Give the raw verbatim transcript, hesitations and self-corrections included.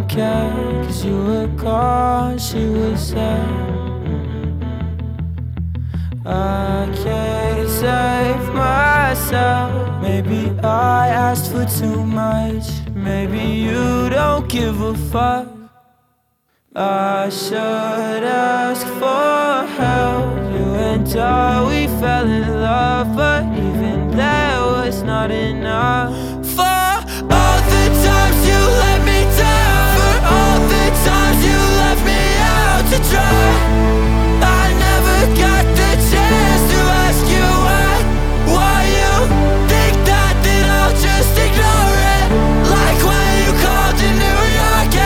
cared, 'cause you were gone, she was there. I can't save myself. Maybe I asked for too much. Maybe you don't give a fuck. I should ask for help. You and I, we fell in love, but even that was not enough.